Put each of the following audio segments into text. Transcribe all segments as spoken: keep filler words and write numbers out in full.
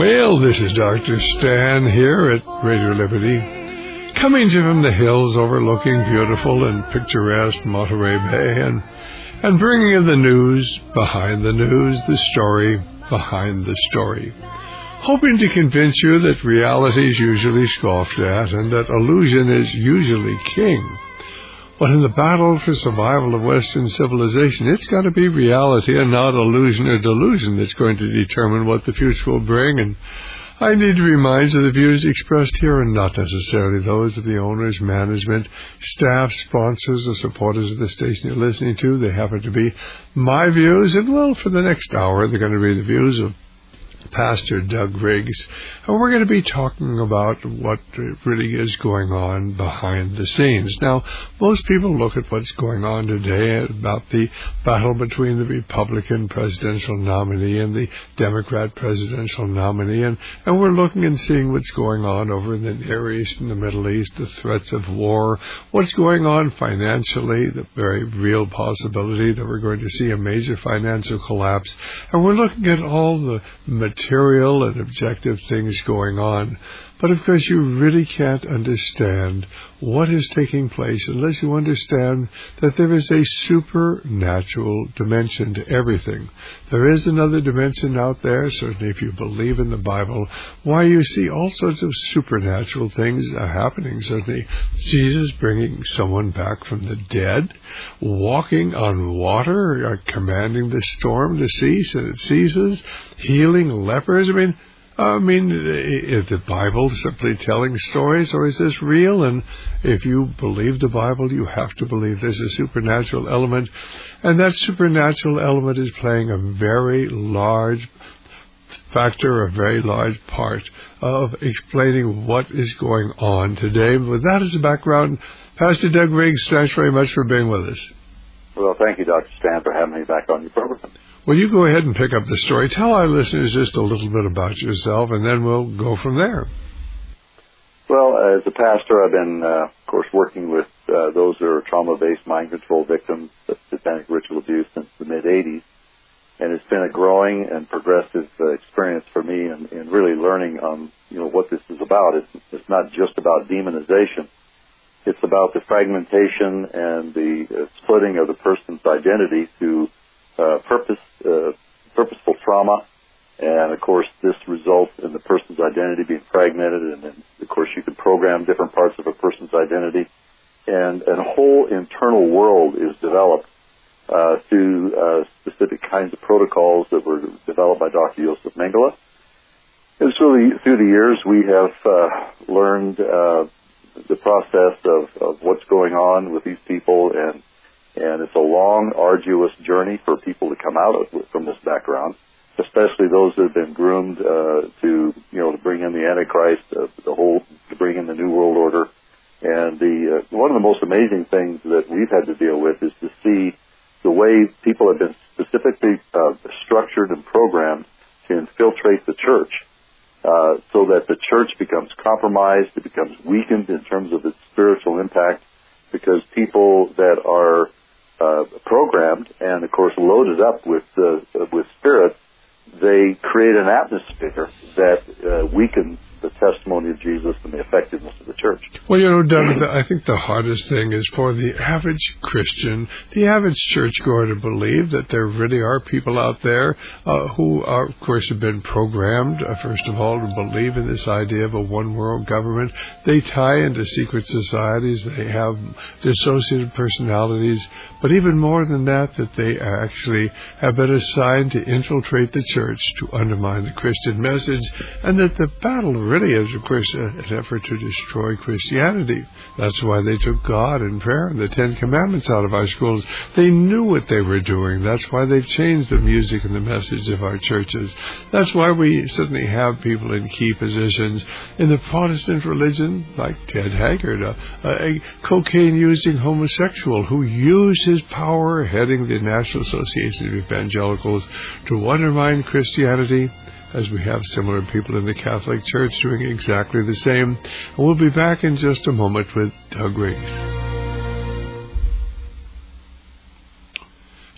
Well, this is Doctor Stan here at Radio Liberty, coming to you from the hills overlooking beautiful and picturesque Monterey Bay, and, and bringing you the news behind the news, the story behind the story, hoping to convince you that reality is usually scoffed at and that illusion is usually king. But in the battle for survival of Western civilization, it's got to be reality and not illusion or delusion that's going to determine what the future will bring. And I need to remind you the views expressed here are not necessarily those of the owners, management, staff, sponsors, or supporters of the station you're listening to. They happen to be my views, and well, for the next hour, they're going to be the views of Pastor Doug Riggs, and we're going to be talking about what really is going on behind the scenes. Now, most people look at what's going on today about the battle between the Republican presidential nominee and the Democrat presidential nominee, and, and we're looking and seeing what's going on over in the Near East and the Middle East, the threats of war, what's going on financially, the very real possibility that we're going to see a major financial collapse, and we're looking at all the material and objective things going on. But of course, you really can't understand what is taking place unless you understand that there is a supernatural dimension to everything. There is another dimension out there, certainly if you believe in the Bible, why you see all sorts of supernatural things uh, happening. Certainly, Jesus bringing someone back from the dead, walking on water, uh, commanding the storm to cease, and it ceases, healing lepers. I mean, I mean, is the Bible simply telling stories, or is this real? And if you believe the Bible, you have to believe there's a supernatural element, and that supernatural element is playing a very large factor, a very large part of explaining what is going on today. With that as a background, Pastor Doug Riggs, thanks very much for being with us. Well, thank you, Doctor Stan, for having me back on your program. Well, you go ahead and pick up the story. Tell our listeners just a little bit about yourself, and then we'll go from there. Well, as a pastor, I've been, uh, of course, working with uh, those that are trauma-based mind control victims of satanic ritual abuse since the mid-eighties. And it's been a growing and progressive uh, experience for me in, in really learning um, you know, what this is about. It's, it's not just about demonization. It's about the fragmentation and the uh, splitting of the person's identity through Uh, purpose, uh, purposeful trauma, and of course this results in the person's identity being fragmented, and then of course you can program different parts of a person's identity, and, and a whole internal world is developed uh, through uh, specific kinds of protocols that were developed by Doctor Joseph Mengele. And so the, through the years we have uh, learned uh, the process of, of what's going on with these people, and And it's a long, arduous journey for people to come out of, from this background, especially those that have been groomed uh, to, you know, to bring in the Antichrist, uh, the whole, to bring in the New World Order. And the uh, one of the most amazing things that we've had to deal with is to see the way people have been specifically uh, structured and programmed to infiltrate the church, uh, so that the church becomes compromised, it becomes weakened in terms of its spiritual impact, because people that are Uh, programmed and, of course, loaded up with uh, with spirits, they create an atmosphere that uh, weakens the testimony of Jesus and the effectiveness of the church. Well, you know, Doug, I think the hardest thing is for the average Christian, the average churchgoer, to believe that there really are people out there uh, who, are, of course, have been programmed, uh, first of all, to believe in this idea of a one-world government. They tie into secret societies. They have dissociated personalities. But even more than that, that they actually have been assigned to infiltrate the church, to undermine the Christian message, and that the battle really is, of course, an effort to destroy Christianity. That's why they took God and prayer and the Ten Commandments out of our schools. They knew what they were doing. That's why they changed the music and the message of our churches. That's why we certainly have people in key positions in the Protestant religion, like Ted Haggard, a, a cocaine-using homosexual who used his power heading the National Association of Evangelicals to undermine Christianity, as we have similar people in the Catholic Church doing exactly the same. And we'll be back in just a moment with Doug Riggs.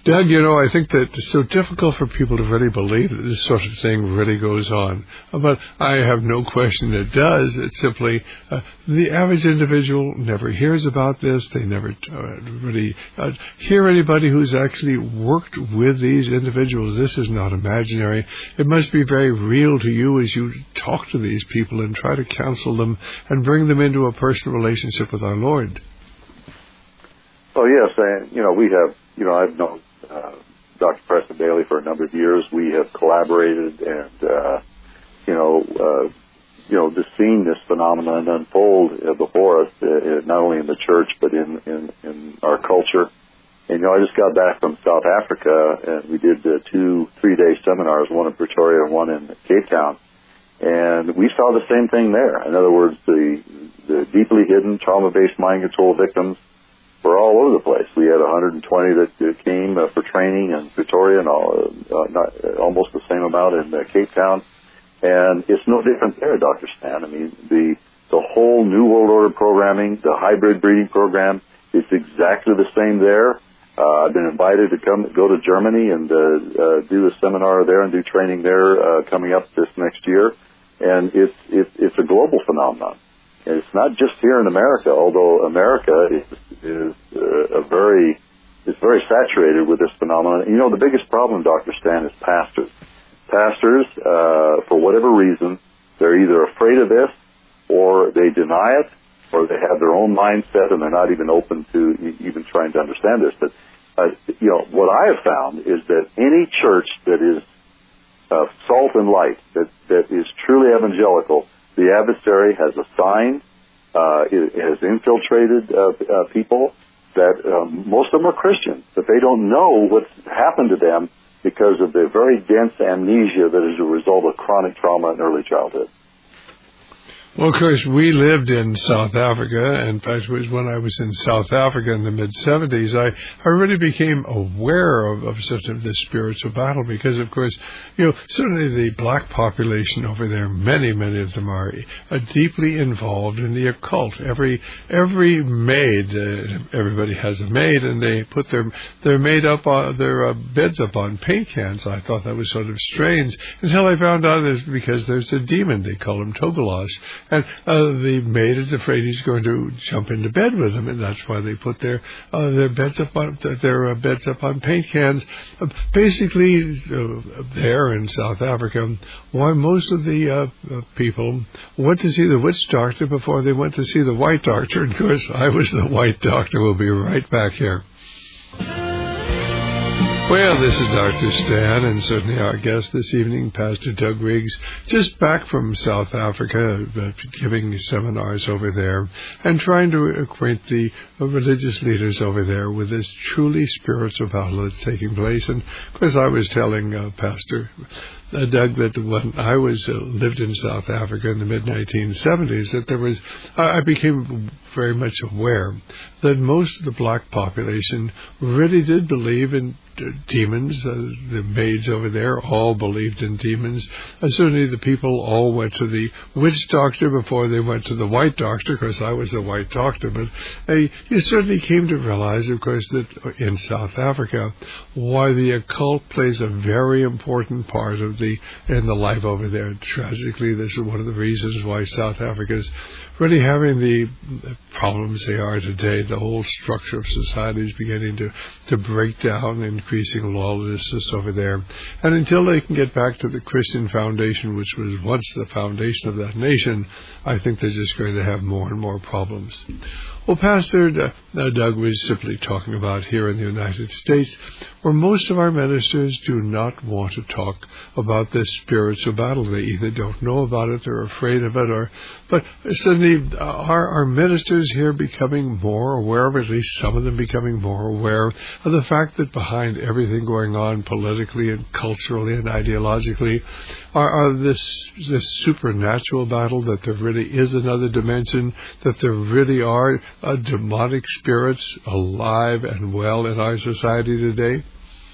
Doug, you know, I think that it's so difficult for people to really believe that this sort of thing really goes on. But I have no question it does. It's simply uh, the average individual never hears about this. They never uh, really uh, hear anybody who's actually worked with these individuals. This is not imaginary. It must be very real to you as you talk to these people and try to counsel them and bring them into a personal relationship with our Lord. Oh, yes, and, you know, we have, you know, I've known uh, Doctor Preston Bailey for a number of years. We have collaborated and, uh, you know, uh, you know, just seeing this phenomenon unfold uh, before us, uh, not only in the church, but in, in, in our culture. And, you know, I just got back from South Africa, and we did uh, two three-day seminars, one in Pretoria and one in Cape Town. And we saw the same thing there. In other words, the, the deeply hidden trauma-based mind control victims were all over the place. We had one hundred twenty that uh, came uh, for training in Pretoria, and all, uh, not, uh, almost the same amount in uh, Cape Town. And it's no different there, Doctor Stan. I mean, the the whole New World Order programming, the hybrid breeding program, it's exactly the same there. Uh, I've been invited to come go to Germany and uh, uh, do a seminar there and do training there uh, coming up this next year. And it's it's, it's a global phenomenon. And it's not just here in America, although America is, is uh, a very, is very saturated with this phenomenon. You know, the biggest problem, Doctor Stan, is pastors. Pastors, uh, for whatever reason, they're either afraid of this, or they deny it, or they have their own mindset, and they're not even open to even trying to understand this. But, uh, you know, what I have found is that any church that is uh, salt and light, that, that is truly evangelical, the adversary has assigned, uh, it has infiltrated uh, uh, people that um, most of them are Christians, but they don't know what's happened to them because of the very dense amnesia that is a result of chronic trauma in early childhood. Well, of course, we lived in South Africa. In fact, it was when I was in South Africa in the mid-seventies, I, I really became aware of, of sort of this spiritual battle because, of course, you know, certainly the black population over there, many, many of them are uh, deeply involved in the occult. Every every maid, uh, everybody has a maid, and they put their their maid up on, their uh, beds up on paint cans. I thought that was sort of strange until I found out it's because there's a demon. They call him Togolas. And uh, the maid is afraid he's going to jump into bed with them, and that's why they put their uh, their beds up on their uh, beds up on paint cans. Uh, basically, uh, there in South Africa, why most of the uh, uh, people went to see the witch doctor before they went to see the white doctor. And of course, I was the white doctor. We'll be right back here. Well, this is Doctor Stan, and certainly our guest this evening, Pastor Doug Riggs, just back from South Africa, uh, giving seminars over there, and trying to acquaint the uh, religious leaders over there with this truly spiritual battle that's taking place. And, of course, I was telling uh, Pastor Uh, Doug, that when I was uh, lived in South Africa in the mid nineteen seventies, that there was, I became very much aware that most of the black population really did believe in uh, demons. Uh, the maids over there all believed in demons. Uh, certainly the people all went to the witch doctor before they went to the white doctor, because I was the white doctor. But uh, you certainly came to realize, of course, that in South Africa, why the occult plays a very important part of the in the life over there. Tragically, this is one of the reasons why South Africa is really having the problems they are today. The whole structure of society is beginning to, to break down, increasing lawlessness over there. And until they can get back to the Christian foundation, which was once the foundation of that nation, I think they're just going to have more and more problems. Well, Pastor uh, Doug was simply talking about here in the United States, where most of our ministers do not want to talk about this spiritual battle. They either don't know about it, they're afraid of it, or but suddenly uh, are our ministers here becoming more aware of, at least some of them becoming more aware of the fact that behind everything going on politically and culturally and ideologically are, are this this supernatural battle, that there really is another dimension, that there really are uh, demonic spirits alive and well in our society today?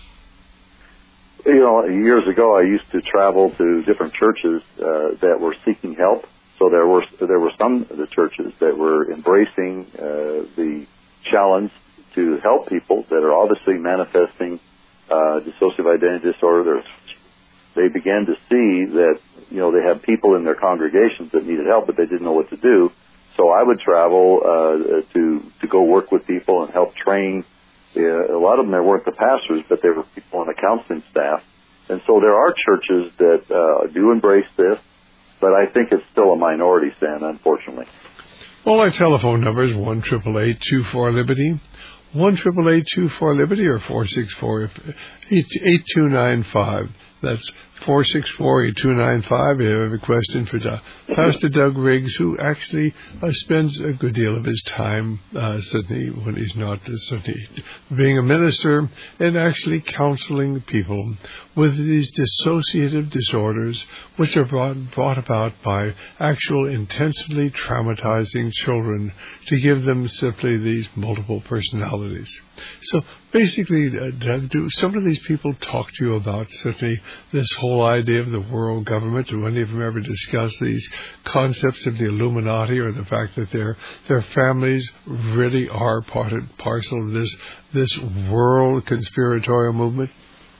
You know, years ago I used to travel to different churches uh, that were seeking help. So there were there were some of the churches that were embracing uh, the challenge to help people that are obviously manifesting uh, dissociative identity disorder. They began to see that, you know, they had people in their congregations that needed help, but they didn't know what to do. So I would travel uh, to to go work with people and help train. Uh, a lot of them, they weren't the pastors, but they were people on the counseling staff. And so there are churches that uh, do embrace this, but I think it's still a minority, Stan, unfortunately. Well, our telephone number is one eight eight eight, two four, Liberty, one eight eight eight, two four, Liberty, or four six four, eight two nine five. That's four six four, eight two nine five. If you have a question for Doug, Pastor Doug Riggs, who actually uh, spends a good deal of his time, uh, certainly when he's not uh, certainly being a minister, and actually counseling people with these dissociative disorders, which are brought, brought about by actual intensely traumatizing children to give them simply these multiple personalities. So basically, uh, Doug, do some of these people talk to you about certainly this whole idea of the world government? Do any of them ever discuss these concepts of the Illuminati, or the fact that their their families really are part and parcel of this this world conspiratorial movement?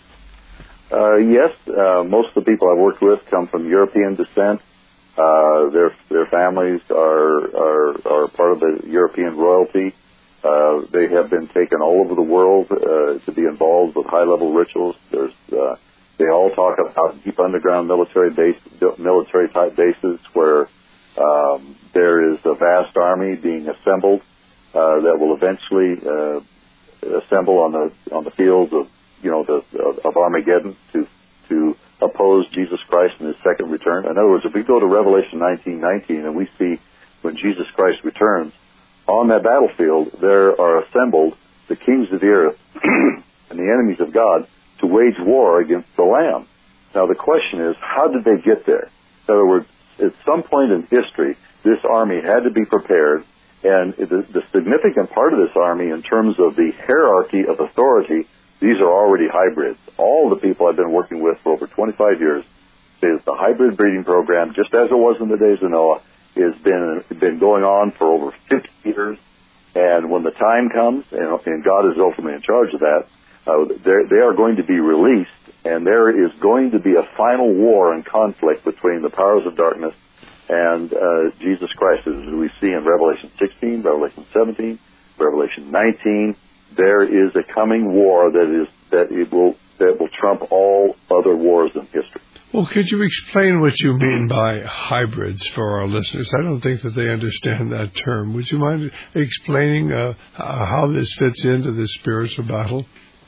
Uh, yes, uh, most of the people I've worked with come from European descent. Uh, their their families are are are part of the European royalty. Uh, they have been taken all over the world uh, to be involved with high-level rituals. There's, uh, they all talk about deep underground military base, military-type bases where um, there is a vast army being assembled uh, that will eventually uh, assemble on the on the fields of you know the of, of Armageddon to to oppose Jesus Christ in His second return. In other words, if we go to Revelation nineteen nineteen and we see when Jesus Christ returns, on that battlefield, there are assembled the kings of the earth and the enemies of God to wage war against the Lamb. Now, the question is, how did they get there? In other words, at some point in history, this army had to be prepared, and the, the significant part of this army in terms of the hierarchy of authority, these are already hybrids. All the people I've been working with for over twenty-five years say that the hybrid breeding program, just as it was in the days of Noah, has been been going on for over fifty years, and when the time comes, and, and God is ultimately in charge of that, uh, they are going to be released, and there is going to be a final war and conflict between the powers of darkness and uh, Jesus Christ, as we see in Revelation sixteen, Revelation seventeen, Revelation nineteen. There is a coming war that is that it will that will trump all other wars in history. Well, could you explain what you mean by hybrids for our listeners? I don't think that they understand that term. Would you mind explaining uh, how this fits into this spiritual battle?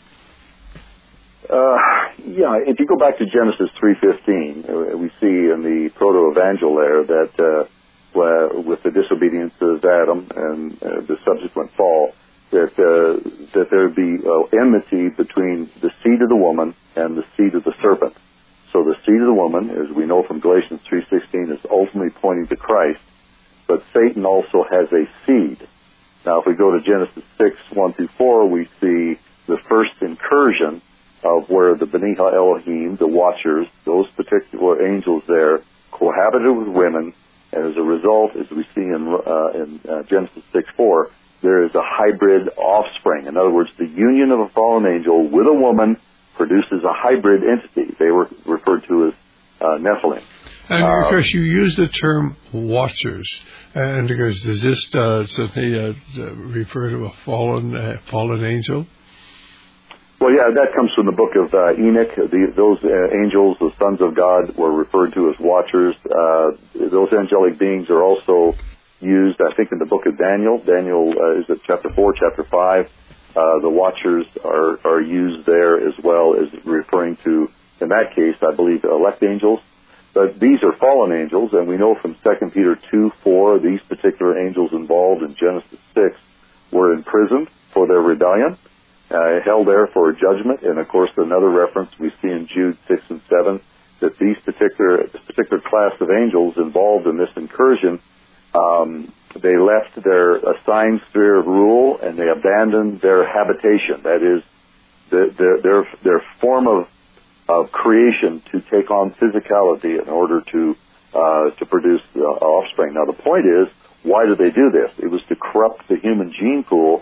Uh, yeah, if you go back to Genesis three fifteen, uh, we see in the proto-evangel there that uh, with the disobedience of Adam and uh, the subsequent fall, that uh, that there would be uh, enmity between the seed of the woman and the seed of the serpent. So the seed of the woman, as we know from Galatians three sixteen, is ultimately pointing to Christ, but Satan also has a seed. Now, if we go to Genesis six, one through four, we see the first incursion of where the B'nai Elohim, the watchers, those particular angels there, cohabited with women, and as a result, as we see in, uh, in uh, Genesis six four, there is a hybrid offspring. In other words, the union of a fallen angel with a woman produces a hybrid entity. They were referred to as uh, Nephilim. And of course, you use the term watchers, and because does this uh, certainly uh, refer to a fallen uh, fallen angel? Well, yeah, that comes from the book of uh, Enoch. The, those uh, angels, the sons of God, were referred to as watchers. Uh, those angelic beings are also used, I think, in the book of Daniel. Daniel uh, is it chapter four, chapter five. Uh, the watchers are, are used there as well as referring to, in that case, I believe, elect angels. But these are fallen angels, and we know from Second Peter two four, these particular angels involved in Genesis six were imprisoned for their rebellion, uh, held there for a judgment. And, of course, another reference we see in Jude six and seven, that these particular, this particular class of angels involved in this incursion, um, they left their assigned sphere of rule and they abandoned their habitation. That is, the, their, their, their form of, of creation to take on physicality in order to, uh, to produce uh, offspring. Now, the point is, why did they do this? It was to corrupt the human gene pool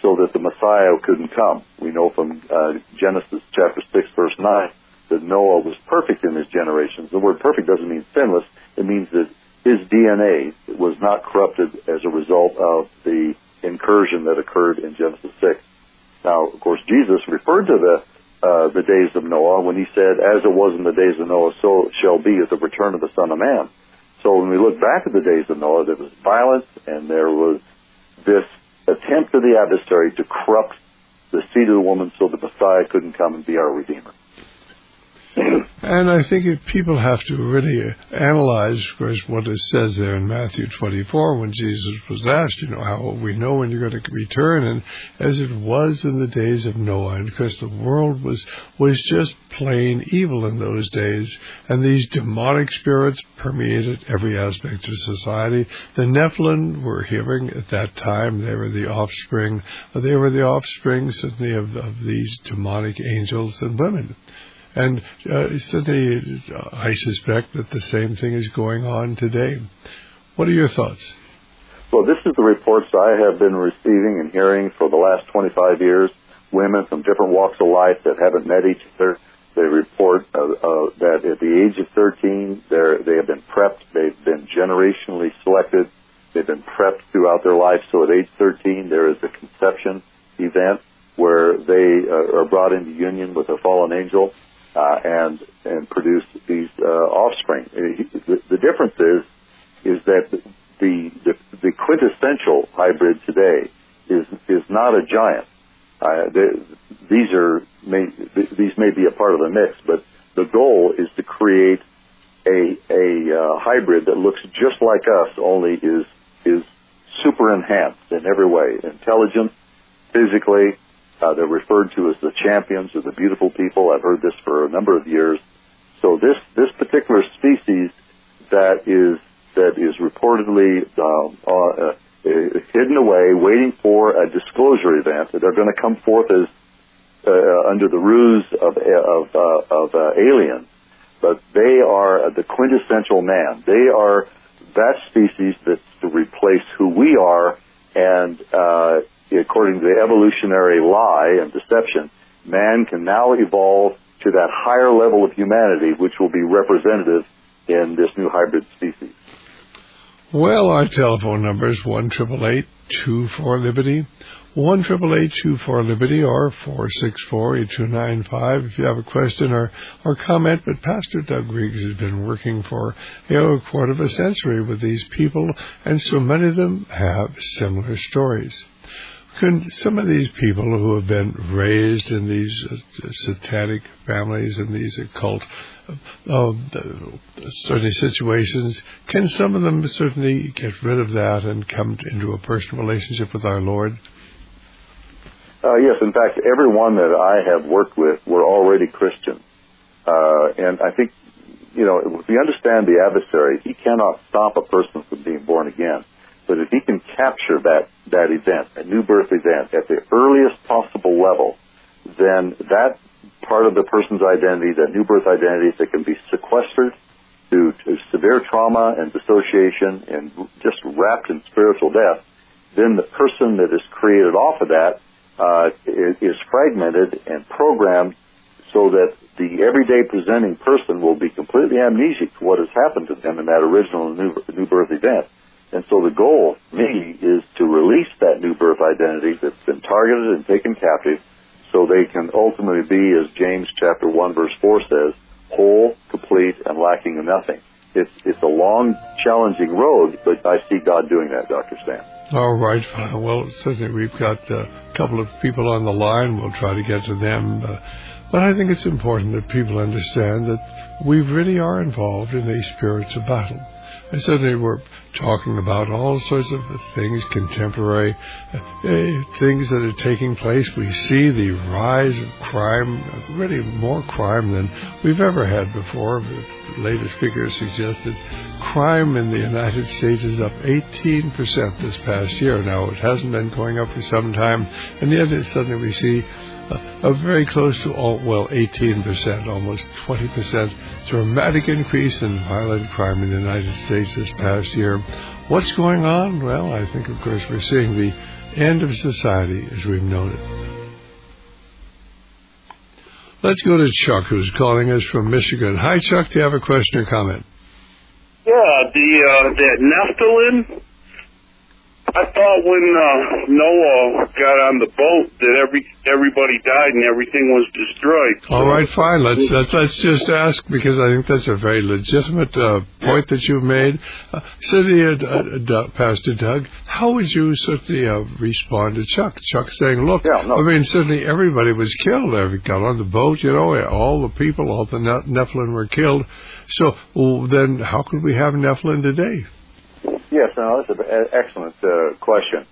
so that the Messiah couldn't come. We know from uh, Genesis chapter six, verse nine, that Noah was perfect in his generations. The word perfect doesn't mean sinless. It means that his D N A was not corrupted as a result of the incursion that occurred in Genesis six. Now, of course, Jesus referred to the uh, the days of Noah when he said, as it was in the days of Noah, so shall be at the return of the Son of Man. So when we look back at the days of Noah, there was violence and there was this attempt of the adversary to corrupt the seed of the woman so the Messiah couldn't come and be our Redeemer. And I think if people have to really analyze, of course, what it says there in Matthew twenty-four when Jesus was asked, you know, how will we know when you're going to return? And as it was in the days of Noah, and because the world was was just plain evil in those days, and these demonic spirits permeated every aspect of society. The Nephilim were hearing at that time. They were the offspring. They were the offspring, certainly, of, of these demonic angels and women. And uh, certainly, uh, I suspect that the same thing is going on today. What are your thoughts? Well, this is the reports I have been receiving and hearing for the last twenty-five years. Women from different walks of life that haven't met each other, they report uh, uh, that at the age of thirteen, they're, they have been prepped. They've been generationally selected. They've been prepped throughout their life. So at age thirteen, there is a conception event where they uh, are brought into union with a fallen angel. Uh, and and produce these uh, offspring. The, the difference is is that the, the the quintessential hybrid today is is not a giant. Uh, they, these are may, these may be a part of the mix, but the goal is to create a a uh, hybrid that looks just like us, only is is super enhanced in every way, intelligent, physically. Uh, they're referred to as the champions or the beautiful people. I've heard this for a number of years. So this this particular species that is that is reportedly um, uh, uh, hidden away, waiting for a disclosure event, they're going to come forth as uh, under the ruse of of, uh, of uh, aliens. But they are the quintessential man. They are that species that's to replace who we are, and uh, according to the evolutionary lie and deception, man can now evolve to that higher level of humanity, which will be representative in this new hybrid species. Well, our telephone number is one eight eight eight, two four, Liberty, one eight eight eight, two four, Liberty, or four six four, eight two nine five if you have a question or, or comment. But Pastor Doug Riggs has been working for you know, a quarter of a century with these people, and so many of them have similar stories. Can some of these people who have been raised in these uh, satanic families and these occult uh, uh, certainly situations, can some of them certainly get rid of that and come into a personal relationship with our Lord? Uh, yes, in fact, everyone that I have worked with were already Christians. Uh, and I think, you know, if we understand the adversary, he cannot stop a person from being born again. But if he can capture that, that event, a new birth event, at the earliest possible level, then that part of the person's identity, that new birth identity that can be sequestered to, to severe trauma and dissociation and just wrapped in spiritual death, then the person that is created off of that uh, is, is fragmented and programmed so that the everyday presenting person will be completely amnesic to what has happened to them in that original new, new birth event. And so the goal, for me, is to release that new birth identity that's been targeted and taken captive so they can ultimately be, as James chapter one, verse four says, whole, complete, and lacking in nothing. It's, it's a long, challenging road, but I see God doing that, Doctor Stan. All right. Well, certainly we've got a couple of people on the line. We'll try to get to them. Uh, but I think it's important that people understand that we really are involved in a spiritual battle. And certainly we're talking about all sorts of things, contemporary uh, things that are taking place. We see the rise of crime, really more crime than we've ever had before. The latest figures suggest that crime in the United States is up eighteen percent this past year. Now, it hasn't been going up for some time, and yet suddenly we see a, a very close to, all, well, eighteen percent, almost twenty percent dramatic increase in violent crime in the United States this past year. What's going on? Well, I think, of course, we're seeing the end of society as we've known it. Let's go to Chuck, who's calling us from Michigan. Hi, Chuck. Do you have a question or comment? Yeah, the uh, that Nephilim. I thought when uh, Noah got on the boat that every everybody died and everything was destroyed. So all right, fine. Let's let's, let's just ask, because I think that's a very legitimate uh, point that you've made. Uh, Certainly, uh, uh, Pastor Doug, how would you certainly uh, respond to Chuck? Chuck saying, "Look, yeah, no. I mean, certainly everybody was killed. They got on the boat. You know, all the people, all the Nephilim were killed. So well, then, how could we have Nephilim today?" Yes, no, that's an excellent uh, question.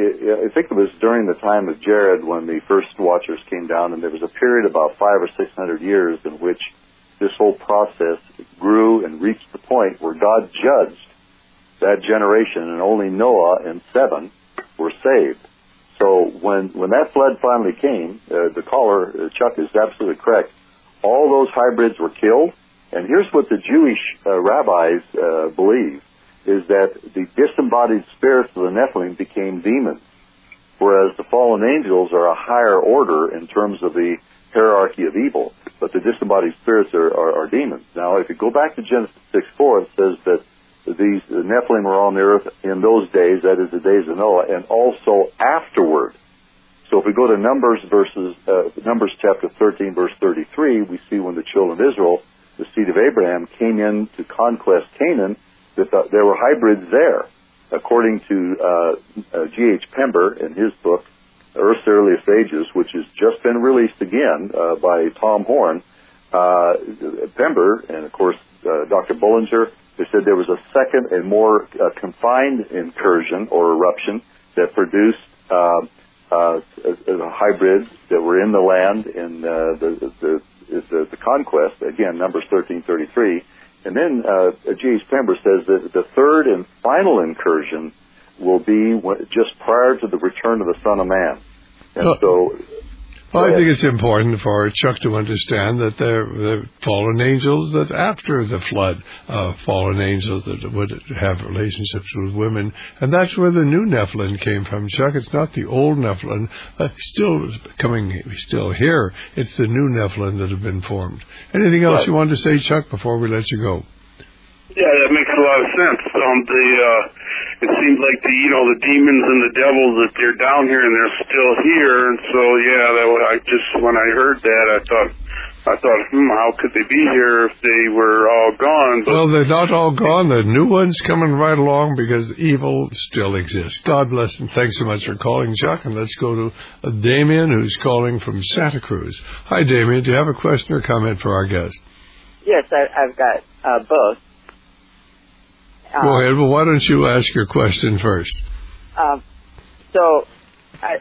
I think it was during the time of Jared when the first Watchers came down, and there was a period about five or six hundred years in which this whole process grew and reached the point where God judged that generation, and only Noah and seven were saved. So when when that flood finally came, uh, the caller, uh, Chuck, is absolutely correct. All those hybrids were killed, and here's what the Jewish uh, rabbis uh, believe. Is that the disembodied spirits of the Nephilim became demons, whereas the fallen angels are a higher order in terms of the hierarchy of evil, but the disembodied spirits are, are, are demons. Now, if you go back to Genesis six four, it says that these the Nephilim were on the earth in those days, that is the days of Noah, and also afterward. So if we go to Numbers verses uh, Numbers chapter thirteen, verse thirty-three, we see when the children of Israel, the seed of Abraham, came in to conquest Canaan, that the, there were hybrids there. According to uh, uh, G H Pember in his book, Earth's Earliest Ages, which has just been released again uh, by Tom Horn, uh, Pember, and of course uh, Doctor Bullinger, they said there was a second and more uh, confined incursion or eruption that produced uh, uh, hybrids that were in the land in uh, the, the, the, the conquest, again, Numbers thirteen thirty-three. And then uh, G H Pember says that the third and final incursion will be just prior to the return of the Son of Man. And oh. so... Well, I think it's important for Chuck to understand that there are fallen angels that after the flood, uh, fallen angels that would have relationships with women. And that's where the new Nephilim came from, Chuck. It's not the old Nephilim, uh, still coming, still here. It's the new Nephilim that have been formed. Anything else right. you wanted to say, Chuck, before we let you go? Yeah, that makes a lot of sense. Um, the, uh, it seems like the, you know, the demons and the devils, that they're down here and they're still here. And so, yeah, that, I just, when I heard that, I thought, I thought, hmm, how could they be here if they were all gone? But, well, they're not all gone. The new ones coming right along because evil still exists. God bless and thanks so much for calling, Chuck. And let's go to uh, Damien, who's calling from Santa Cruz. Hi, Damien. Do you have a question or comment for our guest? Yes, I, I've got uh, both. Um, Go ahead. Well, why don't you ask your question first? Um, so, I,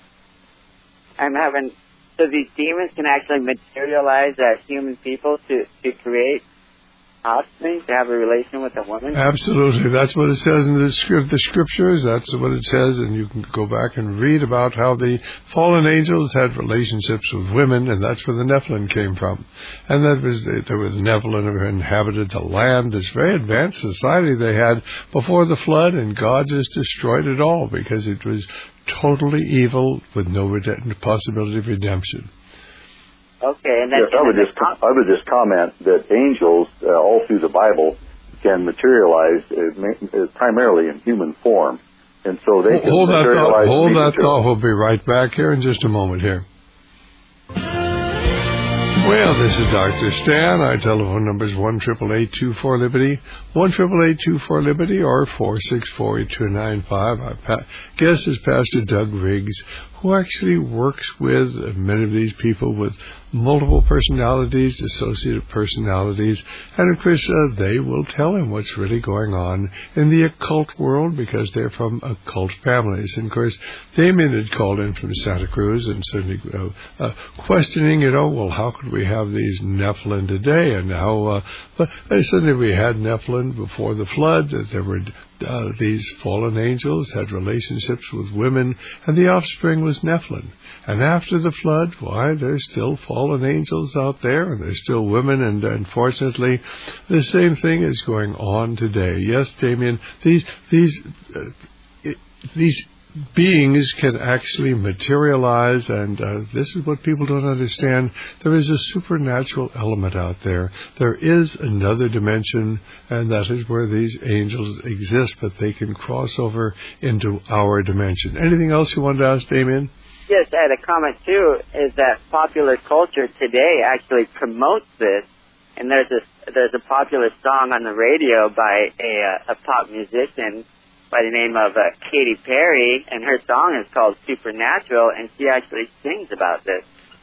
I'm having. So these demons can actually materialize as human people to, to create offspring, to have a relation with a woman? Absolutely. That's what it says in the, script, the scriptures. That's what it says, and you can go back and read about how the fallen angels had relationships with women, and that's where the Nephilim came from. And that was there was Nephilim who inhabited the land, this very advanced society they had before the flood, and God just destroyed it all because it was totally evil with no red- possibility of redemption. Okay, and then yes, I would just com- I would just comment that angels uh, all through the Bible can materialize uh, primarily in human form, and so they can hold that materialize. Thought, hold that thought. We'll be right back here in just a moment here. Well, this is Doctor Stan. Our telephone number is one eight eight eight, two four, Liberty, one eight eight eight, two four, Liberty, or four six four, eight two nine five. Our pa- guest is Pastor Doug Riggs, who actually works with many of these people with multiple personalities, dissociative personalities, and of course uh, they will tell him what's really going on in the occult world because they're from occult families. And of course, Damien had called in from Santa Cruz and certainly uh, uh, questioning, you know, well, how could we have these Nephilim today? And how, uh, but certainly we had Nephilim before the flood, that there were Uh, these fallen angels had relationships with women, and the offspring was Nephilim. And after the flood, why, there's still fallen angels out there, and there's still women, and unfortunately, the same thing is going on today. Yes, Damien, these these uh, it, these beings can actually materialize, and uh, this is what people don't understand. There is a supernatural element out there. There is another dimension, and that is where these angels exist, but they can cross over into our dimension. Anything else you wanted to ask, Damien? Yes, I had a comment, too, is that popular culture today actually promotes this, and there's a, there's a popular song on the radio by a, a pop musician by the name of uh, Katy Perry, and her song is called Supernatural, and she actually sings about this.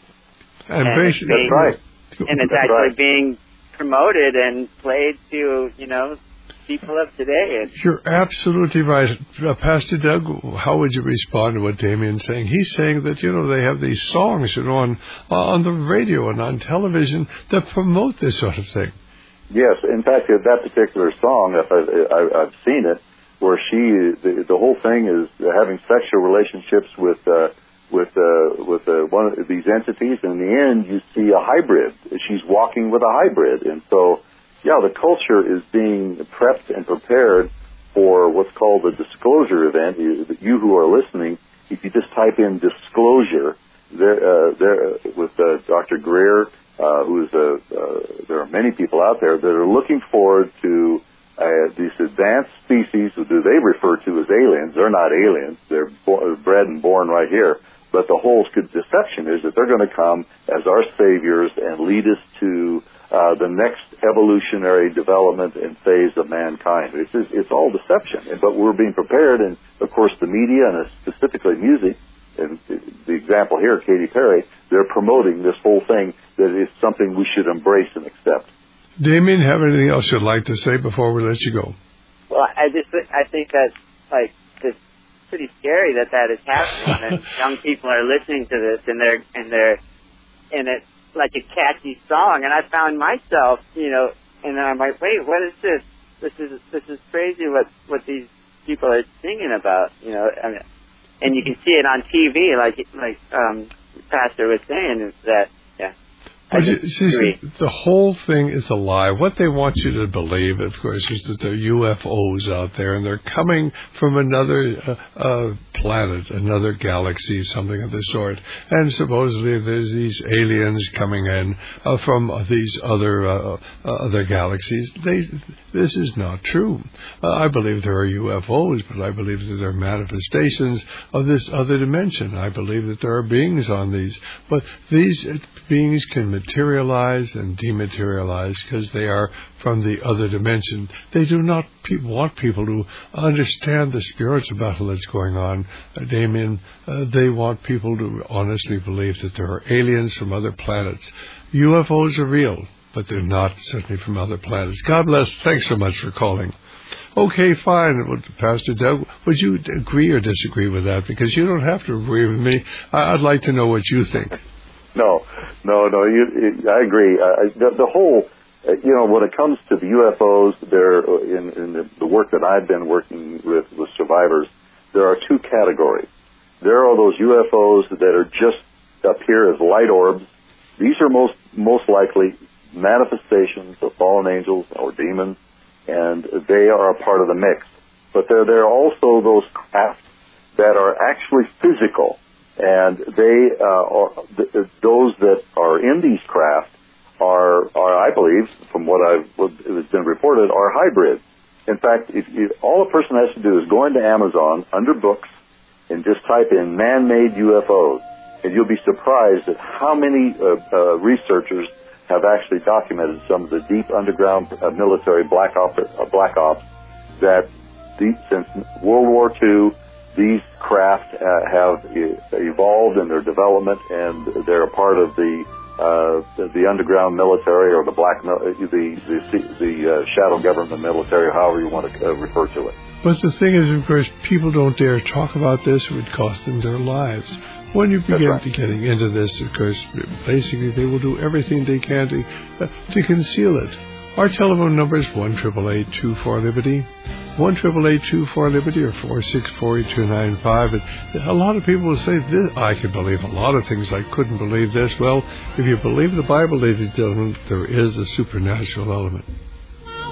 And, and basically, being, right. And it's That's actually right. being promoted and played to, you know, people of today. And you're absolutely right. Uh, Pastor Doug, how would you respond to what Damien's saying? He's saying that, you know, they have these songs, you know, on, on the radio and on television that promote this sort of thing. Yes, in fact, that particular song, if I, I, I've seen it, where she, the, the whole thing is having sexual relationships with uh, with uh, with uh, one of these entities, and in the end, you see a hybrid. She's walking with a hybrid, and so, yeah, the culture is being prepped and prepared for what's called a disclosure event. You, you who are listening, if you just type in disclosure, there, uh, there with uh, Doctor Greer, uh, who's a, uh, there are many people out there that are looking forward to Uh, these advanced species, who do they refer to as aliens? They're not aliens. They're bo- bred and born right here. But the whole deception is that they're going to come as our saviors and lead us to uh, the next evolutionary development and phase of mankind. It's, just, it's all deception. But we're being prepared, and of course the media, and specifically music, and the example here, Katy Perry, they're promoting this whole thing that is something we should embrace and accept. Damien, have anything else you'd like to say before we let you go? well, I just I think that's like it's pretty scary that that is happening. And young people are listening to this, and they're and they're and it's like a catchy song. And I found myself, you know, and I'm like, wait, what is this? This is this is crazy. What what these people are singing about, you know? I mean, and you can see it on T V, like like um, Pastor was saying, is that yeah. But you, see, the whole thing is a lie. What they want you to believe, of course, is that there are U F Os out there, and they're coming from another uh, uh, planet, another galaxy, something of the sort. And supposedly there's these aliens coming in uh, from uh, these other uh, uh, other galaxies. They, this is not true. Uh, I believe there are U F Os, but I believe that there are manifestations of this other dimension. I believe that there are beings on these, but these beings can materialize and dematerialize because they are from the other dimension. They do not pe- want people to understand the spiritual battle that's going on, uh, Damien. Uh, they want people to honestly believe that there are aliens from other planets. U F Os are real, but they're not certainly from other planets. God bless. Thanks so much for calling. Okay, fine. Pastor Doug, would you agree or disagree with that? Because you don't have to agree with me. I- I'd like to know what you think. No, no, no. You, it, I agree. Uh, the, the whole, uh, you know, when it comes to the U F Os, there in, in the, the work that I've been working with with survivors, there are two categories. There are those U F Os that are just appear as light orbs. These are most most likely manifestations of fallen angels or demons, and they are a part of the mix. But there, there are also those craft that are actually physical. And they, uh, are, th- those that are in these craft are, are, I believe, from what I've, what has been reported, are hybrids. In fact, if you, all a person has to do is go into Amazon under books and just type in man-made U F Os, and you'll be surprised at how many uh, uh, researchers have actually documented some of the deep underground uh, military black ops, uh, black ops that deep, since World War Two. These craft uh, have e- evolved in their development, and they're a part of the uh, the, the underground military or the black mil- the the, the uh, shadow government military, however you want to uh, refer to it. But the thing is, of course, people don't dare talk about this. It would cost them their lives. When you begin right. to getting into this, of course, basically they will do everything they can to uh, to conceal it. Our telephone number is one triple eight two four Liberty, one triple eight two four Liberty, or four six four eight two nine five. And a lot of people will say, this, I can believe a lot of things. I couldn't believe this. Well, if you believe the Bible, ladies and gentlemen, there is a supernatural element.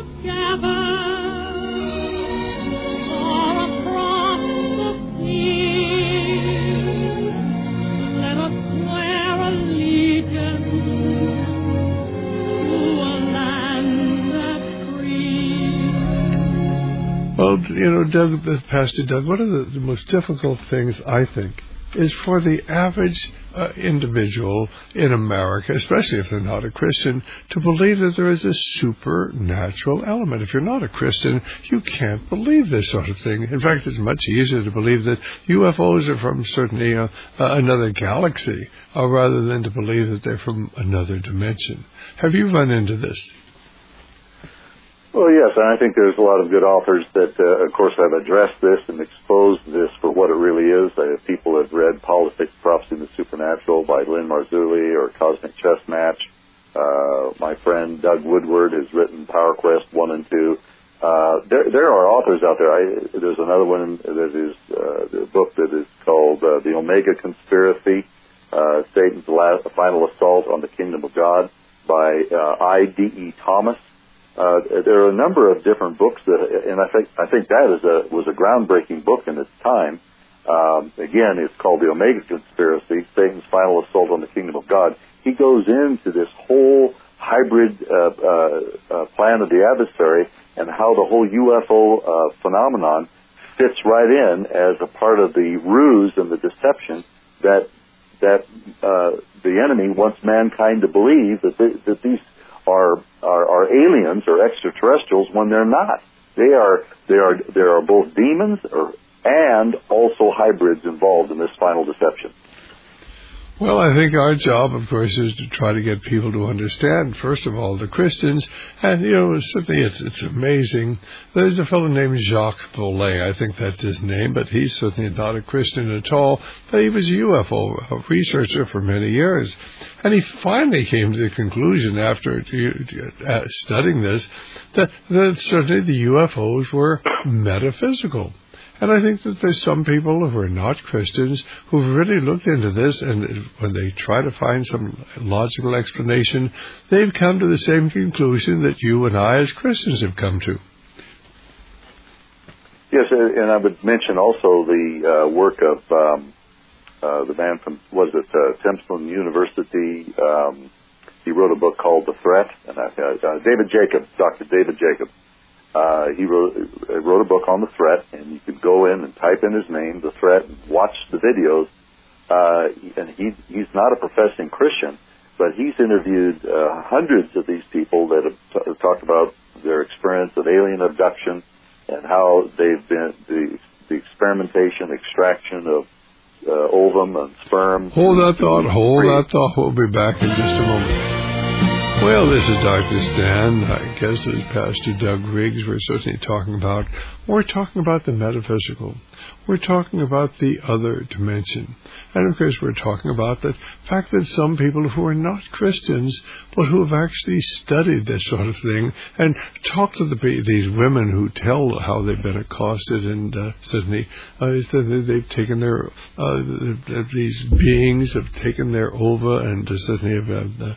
Together, all across the sea. Well, you know, Doug, Pastor Doug, one of the, the most difficult things, I think, is for the average uh, individual in America, especially if they're not a Christian, to believe that there is a supernatural element. If you're not a Christian, you can't believe this sort of thing. In fact, it's much easier to believe that U F Os are from certainly uh, uh, another galaxy, uh, rather than to believe that they're from another dimension. Have you run into this? Well, yes, and I think there's a lot of good authors that, uh, of course, have addressed this and exposed this for what it really is. Uh, people have read Politics, Prophecy, and the Supernatural by Lynn Marzulli or Cosmic Chess Match. Uh, my friend Doug Woodward has written Power Quest one and two. Uh, there, there are authors out there. I, there's another one that is uh, a book that is called uh, The Omega Conspiracy, uh, Satan's Last, Final Assault on the Kingdom of God by uh, I D E Thomas. Uh, there are a number of different books that, and I think I think that is a was a groundbreaking book in its time. Um, again, it's called The Omega Conspiracy: Satan's Final Assault on the Kingdom of God. He goes into this whole hybrid uh, uh, uh, plan of the adversary and how the whole U F O uh, phenomenon fits right in as a part of the ruse and the deception that that uh, the enemy wants mankind to believe that they, that these Are, are are aliens or extraterrestrials when they're not. They are they are there are both demons or, and also hybrids involved in this final deception. Well, I think our job, of course, is to try to get people to understand, first of all, the Christians. And, you know, certainly it's, it's amazing. There's a fellow named Jacques Vallée. I think that's his name, but he's certainly not a Christian at all. But he was a U F O researcher for many years. And he finally came to the conclusion, after uh, studying this, that, that certainly the U F Os were metaphysical. And I think that there's some people who are not Christians who've really looked into this, and when they try to find some logical explanation, they've come to the same conclusion that you and I as Christians have come to. Yes, and I would mention also the uh, work of um, uh, the man from, was it uh, Temple University? Um, he wrote a book called The Threat, and uh, uh, David Jacobs, Doctor David Jacobs. Uh, he wrote, wrote a book on The Threat, and you could go in and type in his name, The Threat, and watch the videos. Uh, and he, he's not a professing Christian, but he's interviewed uh, hundreds of these people that have t- talked about their experience of alien abduction and how they've been, the, the experimentation, extraction of uh, ovum and sperm. Hold that thought, hold that thought. We'll be back in just a moment. Well, this is Doctor Stan. I guess this is Pastor Doug Riggs. We're certainly talking about, we're talking about the metaphysical. We're talking about the other dimension. And of course, we're talking about the fact that some people who are not Christians, but who have actually studied this sort of thing and talked to the, these women who tell how they've been accosted in uh, Sydney, uh, they've taken their, uh, these beings have taken their ova and uh, Sydney have uh,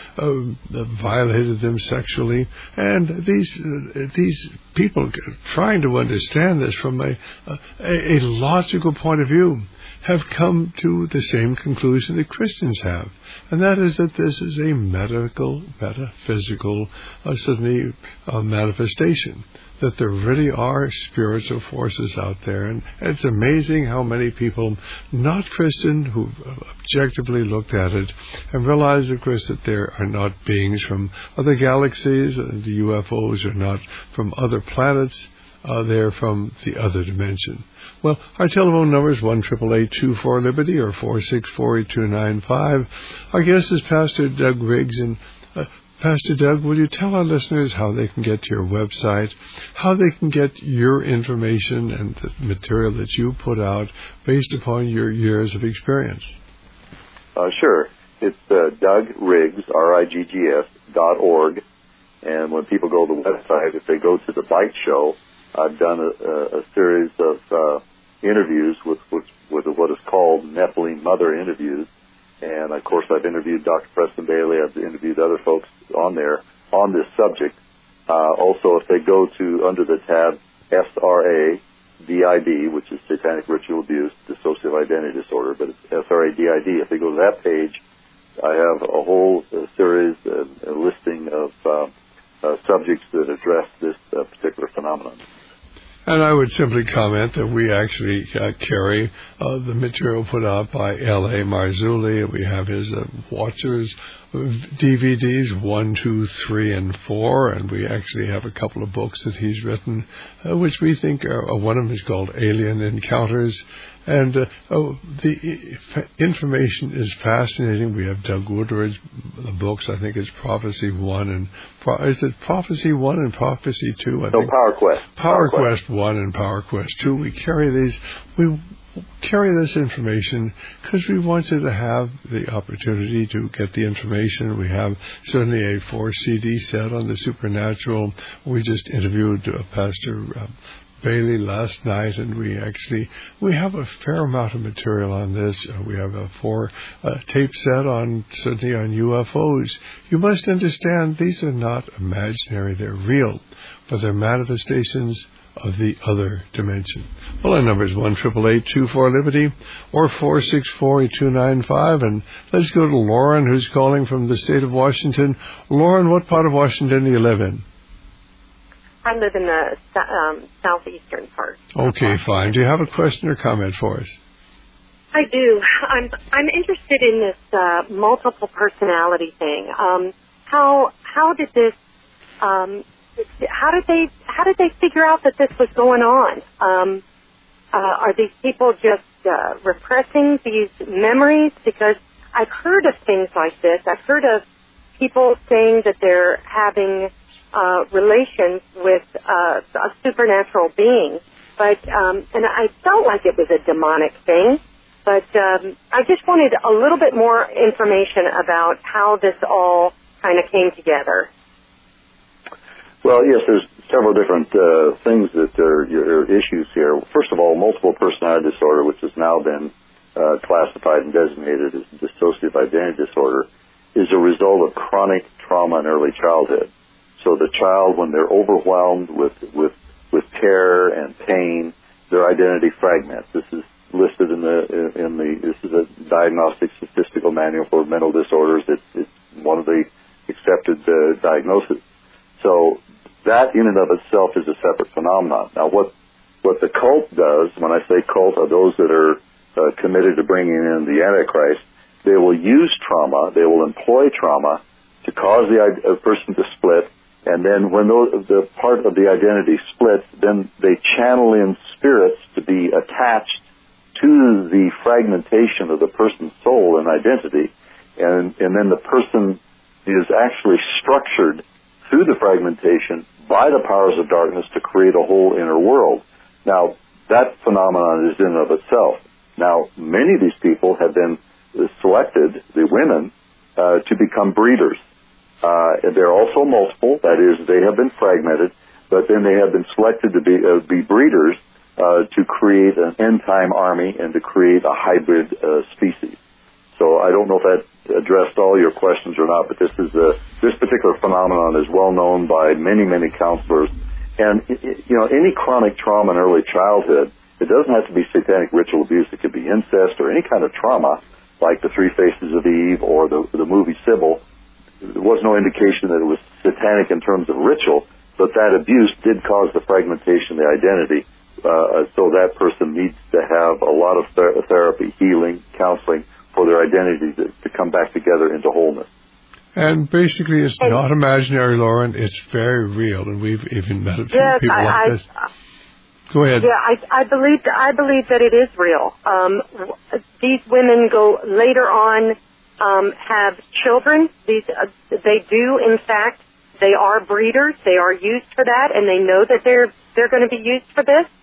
uh, violated them sexually. And these, uh, these people trying to understand this from a, a, a logical point of view have come to the same conclusion that Christians have, and that is that this is a medical, metaphysical, uh, certainly uh, manifestation, that there really are spiritual forces out there. And it's amazing how many people, not Christian, who objectively looked at it and realized, of course, that there are not beings from other galaxies, and the U F Os are not from other planets, uh, they're from the other dimension. Well, our telephone number is one eight eight eight, two four, Liberty or four six four, eight two nine five. Our guest is Pastor Doug Riggs. And uh, Pastor Doug, will you tell our listeners how they can get to your website, how they can get your information and the material that you put out based upon your years of experience? Uh, sure. It's uh, Doug Riggs, R I G G S, dot org. And when people go to the website, if they go to the Bite Show, I've done a, a, a series of uh, interviews with, with, with what is called Nephilim Mother interviews. And, of course, I've interviewed Doctor Preston Bailey. I've interviewed other folks on there on this subject. Uh, also, if they go to under the tab S R A D I D, which is Satanic Ritual Abuse, Dissociative Identity Disorder, but it's S R A D I D. If they go to that page, I have a whole uh, series, uh, a listing of uh, uh, subjects that address this uh, particular phenomenon. And I would simply comment that we actually uh, carry uh, the material put out by L A Marzulli. We have his uh, Watchers D V Ds, one, two, three, and four, and we actually have a couple of books that he's written, uh, which we think are, uh, one of them is called Alien Encounters. And uh, oh, the f- information is fascinating. We have Doug Woodward's books. I think it's Prophecy One and Pro- is it Prophecy One and Prophecy Two? I no, think Power Quest. Power, Power Quest. Quest One and Power Quest Two. We carry these. We carry this information because we want you to have the opportunity to get the information. We have certainly a four C D set on the supernatural. We just interviewed uh, Pastor Uh, Bailey last night, and we actually we have a fair amount of material on this. Uh, we have a four uh, tape set on certainly on U F Os. You must understand these are not imaginary; they're real, but they're manifestations of the other dimension. Well, our number is one triple eight two four Liberty or four six four two nine five, and let's go to Lauren, who's calling from the state of Washington. Lauren, what part of Washington do you live in? I live in the um, southeastern part. Okay, fine. Do you have a question or comment for us? I do. I'm I'm interested in this uh, multiple personality thing. Um, how how did this? Um, how did they how did they figure out that this was going on? Um, uh, are these people just uh, repressing these memories? Because I've heard of things like this. I've heard of people saying that they're having Uh, relations with uh, a supernatural being, but um, and I felt like it was a demonic thing. But um, I just wanted a little bit more information about how this all kind of came together. Well, yes, there's several different uh, things that are your issues here. First of all, multiple personality disorder, which has now been uh, classified and designated as dissociative identity disorder, is a result of chronic trauma in early childhood. So the child, when they're overwhelmed with, with, with terror and pain, their identity fragments. This is listed in the, in the, this is a diagnostic statistical manual for mental disorders. It's, it's one of the accepted uh, diagnoses. So that in and of itself is a separate phenomenon. Now what, what the cult does, when I say cult, are those that are uh, committed to bringing in the Antichrist. They will use trauma, they will employ trauma to cause the a person to split. And then when those, the part of the identity splits, then they channel in spirits to be attached to the fragmentation of the person's soul and identity. And, and then the person is actually structured through the fragmentation by the powers of darkness to create a whole inner world. Now, that phenomenon is in and of itself. Now, many of these people have been selected, the women, uh, to become breeders. Uh, they're also multiple, that is, they have been fragmented, but then they have been selected to be, uh, be breeders uh, to create an end-time army and to create a hybrid uh, species. So I don't know if that addressed all your questions or not, but this is a, this particular phenomenon is well known by many, many counselors. And, you know, any chronic trauma in early childhood, it doesn't have to be satanic ritual abuse. It could be incest or any kind of trauma, like the Three Faces of Eve or the, the movie Sybil. There was no indication that it was satanic in terms of ritual, but that abuse did cause the fragmentation of the identity. Uh, so that person needs to have a lot of ther- therapy, healing, counseling for their identity to, to come back together into wholeness. And basically, it's not imaginary, Lauren. It's very real, and we've even met a few yes, people I, like I, this. Go ahead. Yeah, I, I believe I believe that it is real. Um, these women go later on. Um, have children. These uh, they do, in fact, they are breeders. They are used for that, and they know that they're they're going to be used for this.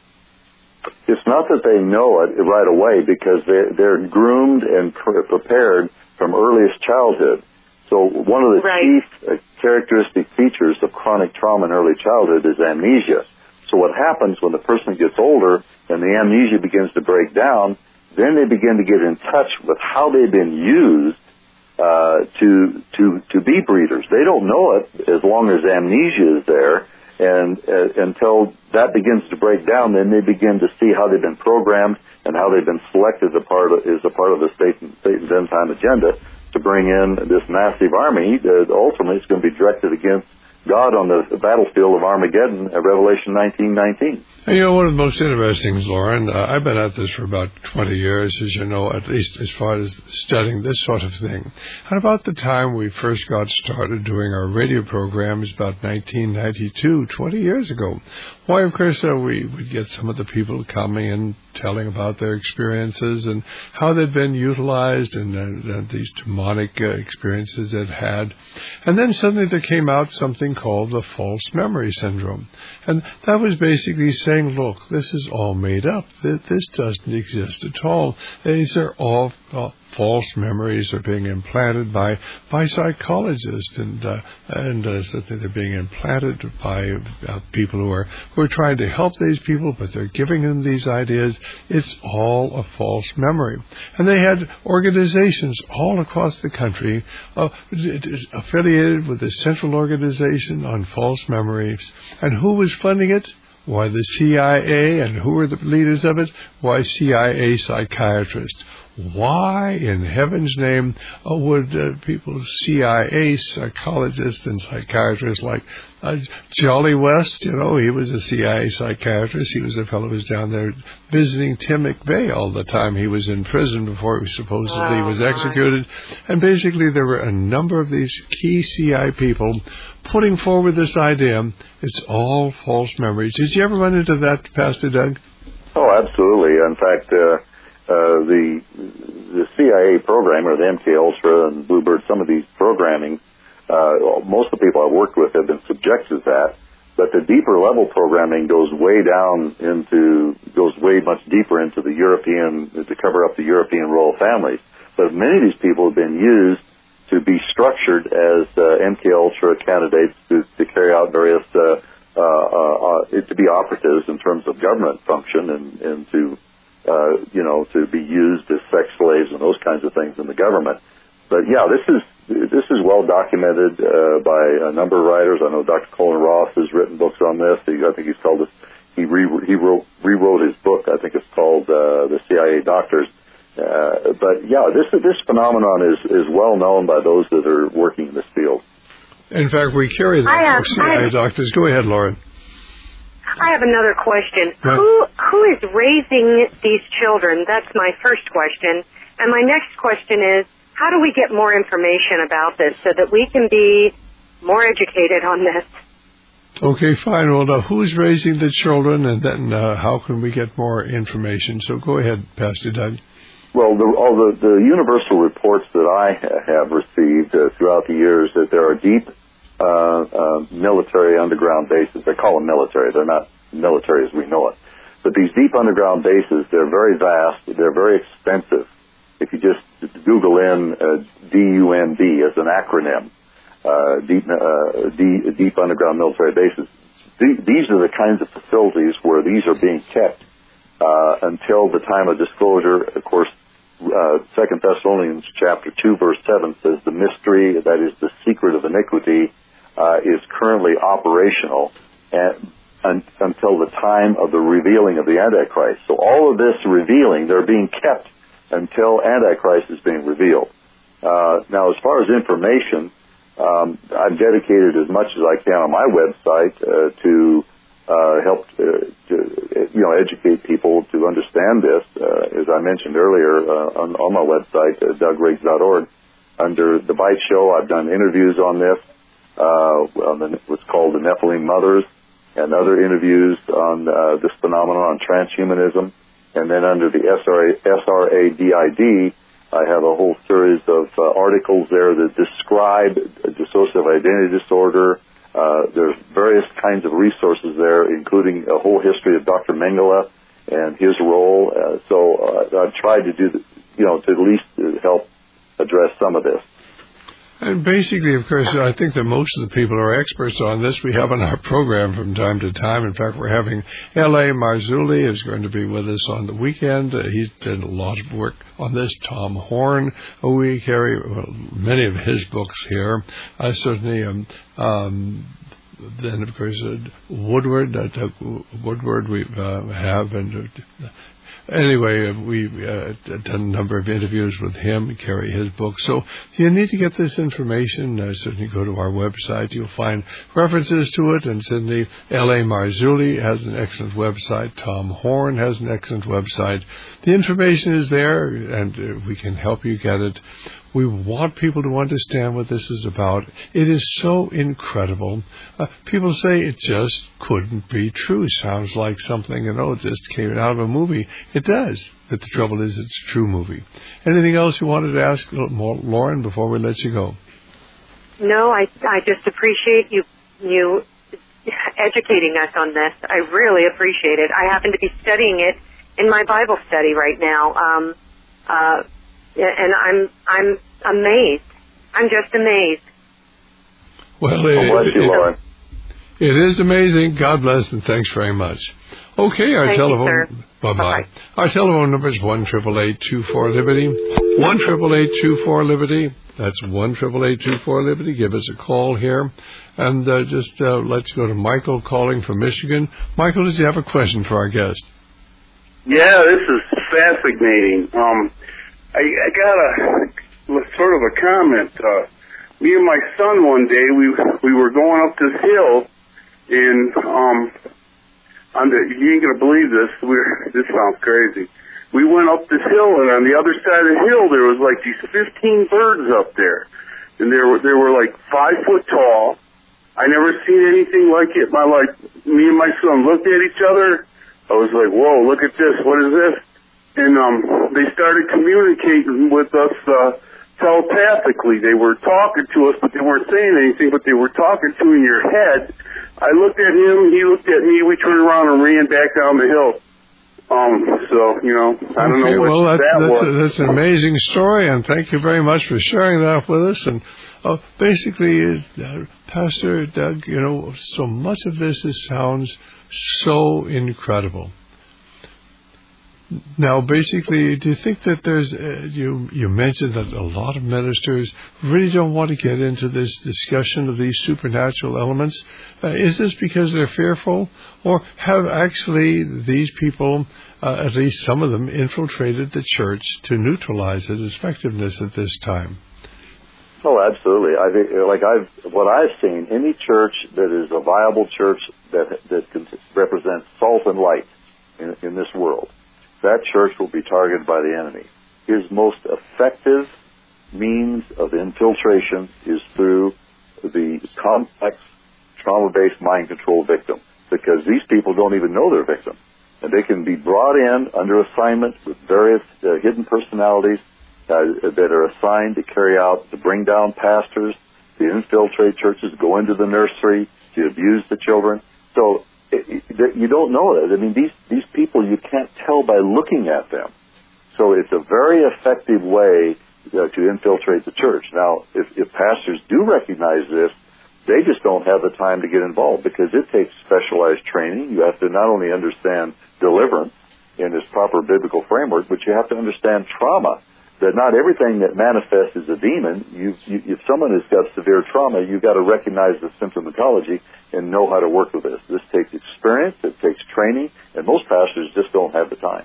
It's not that they know it right away, because they're, they're groomed and pr- prepared from earliest childhood. So one of the right. chief uh, characteristic features of chronic trauma in early childhood is amnesia. So what happens when the person gets older and the amnesia begins to break down, then they begin to get in touch with how they've been used uh, to to to be breeders. They don't know it as long as amnesia is there, and uh, until that begins to break down, then they begin to see how they've been programmed and how they've been selected as a part of, as a part of the Satan, Satan's end time agenda to bring in this massive army that ultimately is going to be directed against God on the battlefield of Armageddon at Revelation nineteen nineteen. And you know, one of the most interesting things, Lauren, uh, I've been at this for about twenty years, as you know, at least as far as studying this sort of thing. And about the time we first got started doing our radio programs, about nineteen ninety-two, twenty years ago, why, of course, uh, we would get some of the people coming and telling about their experiences and how they'd been utilized and uh, these demonic uh, experiences they'd had. And then suddenly there came out something called the false memory syndrome. And that was basically saying, look, this is all made up. This doesn't exist at all. These are all uh, false memories are being implanted by by psychologists, and uh, and uh, so they're being implanted by uh, people who are who are trying to help these people, but they're giving them these ideas. It's all a false memory. And they had organizations all across the country uh, affiliated with the Central Organization on False Memories. And who was funding it? Why, the C I A. And who were the leaders of it? Why, C I A psychiatrists. Why in heaven's name uh, would uh, people, C I A psychologists and psychiatrists like uh, Jolly West, you know, he was a C I A psychiatrist. He was a fellow who was down there visiting Tim McVeigh all the time. He was in prison before he supposedly wow, was executed. And basically there were a number of these key C I A people putting forward this idea. It's all false memories. Did you ever run into that, Pastor Doug? Oh, absolutely. In fact, uh, Uh, the the C I A program, or the M K Ultra and Bluebird, some of these programming, uh, most of the people I've worked with have been subjected to that. But the deeper level programming goes way down into, goes way much deeper into the European, to cover up the European royal families. But many of these people have been used to be structured as uh, M K Ultra candidates to, to carry out various, uh, uh, uh, uh, to be operatives in terms of government function and, and to Uh, you know, to be used as sex slaves and those kinds of things in the government. But yeah, this is this is well documented uh, by a number of writers. I know Doctor Colin Ross has written books on this. He, I think he's called this. He re, he wrote rewrote his book. I think it's called uh, The C I A Doctors. Uh, but yeah, this this phenomenon is is well known by those that are working in this field. In fact, we carry that I, uh, for C I A I, doctors. Go ahead, Lauren. I have another question. Right. Who who is raising these children? That's my first question. And my next question is, how do we get more information about this so that we can be more educated on this? Okay, fine. Well, now, who's raising the children, and then uh, how can we get more information? So go ahead, Pastor Doug. Well, the, all the, the universal reports that I have received uh, throughout the years that there are deep Uh, uh, military underground bases. They call them military. They're not military as we know it. But these deep underground bases, they're very vast. They're very expensive. If you just Google in uh, D U M B as an acronym, uh, deep, uh, D, deep underground military bases, th- these are the kinds of facilities where these are being kept uh, until the time of disclosure. Of course, uh, Second Thessalonians chapter two, verse seven says the mystery, that is the secret of iniquity, Uh, is currently operational and, un, until the time of the revealing of the Antichrist. So all of this revealing, they're being kept until Antichrist is being revealed. Uh, now, as far as information, um, I've dedicated as much as I can on my website uh, to uh, help uh, to, you know, educate people to understand this. Uh, as I mentioned earlier uh, on, on my website, uh, doug riggs dot org, under the Bite Show, I've done interviews on this. Uh, on the, what's called the Nephilim Mothers, and other interviews on uh, this phenomenon on transhumanism. And then under the S R A D I D, I have a whole series of uh, articles there that describe dissociative identity disorder. Uh, there's various kinds of resources there, including a whole history of Doctor Mengele and his role. Uh, so uh, I've tried to do, the, you know, to at least help address some of this. And basically, of course, I think that most of the people who are experts on this we have on our program from time to time. In fact, we're having L A Marzulli is going to be with us on the weekend. Uh, he's done a lot of work on this. Tom Horn, who we carry well, many of his books here. I certainly um, um, then, of course, uh, Woodward, uh, Woodward we uh, have, and uh, anyway, we've uh, done a number of interviews with him, carry his book. So if you need to get this information, uh, certainly go to our website. You'll find references to it. And Cindy, L A. Marzulli has an excellent website. Tom Horn has an excellent website. The information is there, and uh, we can help you get it. We want people to understand what this is about. It is so incredible. Uh, people say it just couldn't be true. Sounds like something, you know, just came out of a movie. It does. But the trouble is it's a true movie. Anything else you wanted to ask, Lauren, before we let you go? No, I, I just appreciate you, you educating us on this. I really appreciate it. I happen to be studying it in my Bible study right now. Um, uh, And I'm I'm amazed. I'm just amazed. Well, it, bless you, Lauren. It is amazing. God bless, and thanks very much. Okay, our Thank telephone. You, bye bye. bye. Our telephone number is one triple eight two four Liberty. One triple eight two four Liberty. That's one triple eight two four Liberty. Give us a call here, and uh, just uh, let's go to Michael calling from Michigan. Michael, does you have a question for our guest? Yeah, this is fascinating. Um. I, I got a sort of a comment. Uh, me and my son one day, we we were going up this hill, and um, on the you ain't gonna believe this. We're this sounds crazy. We went up this hill, and on the other side of the hill, there was like these fifteen birds up there, and they were they were like five foot tall. I never seen anything like it. My like me and my son looked at each other. I was like, "Whoa, look at this! What is this?" And um, they started communicating with us uh, telepathically. They were talking to us, but they weren't saying anything, but they were talking to in your head. I looked at him, he looked at me, we turned around and ran back down the hill. Um, so, you know, I don't okay, know what well, that's, that that's was. A, that's an amazing story, and thank you very much for sharing that with us. And uh, basically, uh, Pastor Doug, you know, so much of this is, sounds so incredible. Now, basically, do you think that there's, uh, you you mentioned that a lot of ministers really don't want to get into this discussion of these supernatural elements. Uh, is this because they're fearful, or have actually these people, uh, at least some of them, infiltrated the church to neutralize its effectiveness at this time? Oh, absolutely. I think, like I've, what I've seen, any church that is a viable church that that can represents salt and light in, in this world, that church will be targeted by the enemy. His most effective means of infiltration is through the complex trauma-based mind control victim, because these people don't even know they're victims. And they can be brought in under assignment with various uh, hidden personalities uh, that are assigned to carry out, to bring down pastors, to infiltrate churches, go into the nursery, to abuse the children. So It, it, you don't know that. I mean, these, these people, you can't tell by looking at them. So it's a very effective way uh, to infiltrate the church. Now, if, if pastors do recognize this, they just don't have the time to get involved, because it takes specialized training. You have to not only understand deliverance in its proper biblical framework, but you have to understand trauma. That not everything that manifests is a demon. You, you, if someone has got severe trauma, you've got to recognize the symptomatology and know how to work with this. This takes experience, it takes training, and most pastors just don't have the time.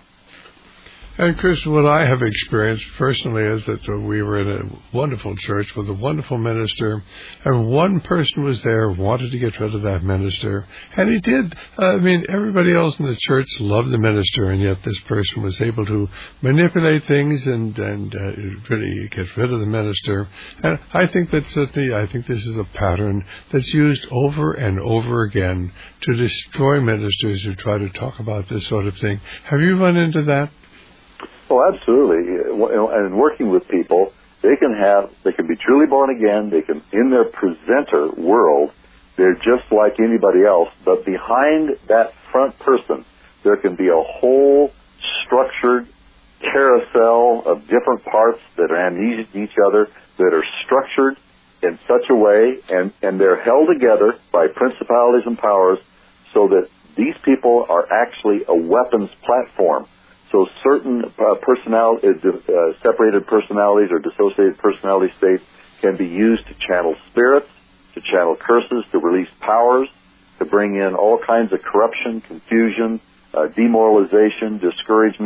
And Chris, what I have experienced personally is that uh, we were in a wonderful church with a wonderful minister, and one person was there who wanted to get rid of that minister, and he did. Uh, I mean, everybody else in the church loved the minister, and yet this person was able to manipulate things and and uh, really get rid of the minister. And I think that certainly, I think this is a pattern that's used over and over again to destroy ministers who try to talk about this sort of thing. Have you run into that? Oh, absolutely. And working with people, they can have, they can be truly born again. They can, in their presenter world, they're just like anybody else. But behind that front person, there can be a whole structured carousel of different parts that are amnesic to each other, that are structured in such a way, and, and they're held together by principalities and powers, so that these people are actually a weapons platform. So certain uh, personal, uh, uh, separated personalities or dissociated personality states can be used to channel spirits, to channel curses, to release powers, to bring in all kinds of corruption, confusion, uh, demoralization, discouragement,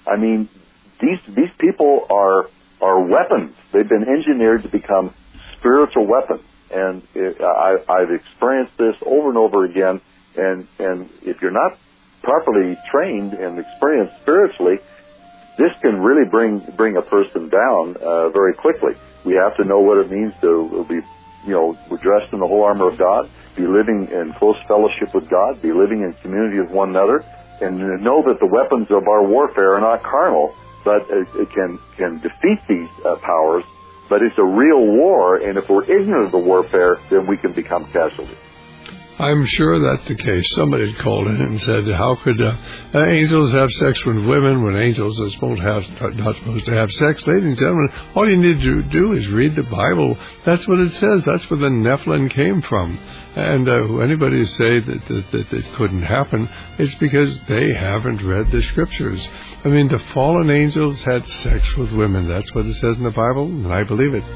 I mean, these these people are are weapons. They've been engineered to become spiritual weapons, and it, I, I've experienced this over and over again. And and if you're not properly trained and experienced spiritually, this can really bring bring a person down uh, very quickly. We have to know what it means to be, you know, we're dressed in the whole armor of God, be living in close fellowship with God, be living in community with one another, and know that the weapons of our warfare are not carnal, but it, it can can defeat these uh, powers. But it's a real war, and if we're ignorant of the warfare, then we can become casualties. I'm sure that's the case. Somebody had called in and said, how could uh, uh, angels have sex with women when angels are supposed to have, are not supposed to have sex? Ladies and gentlemen, all you need to do is read the Bible. That's what it says. That's where the Nephilim came from. And uh, anybody who say that, that, that it couldn't happen, it's because they haven't read the Scriptures. I mean, the fallen angels had sex with women. That's what it says in the Bible, and I believe it.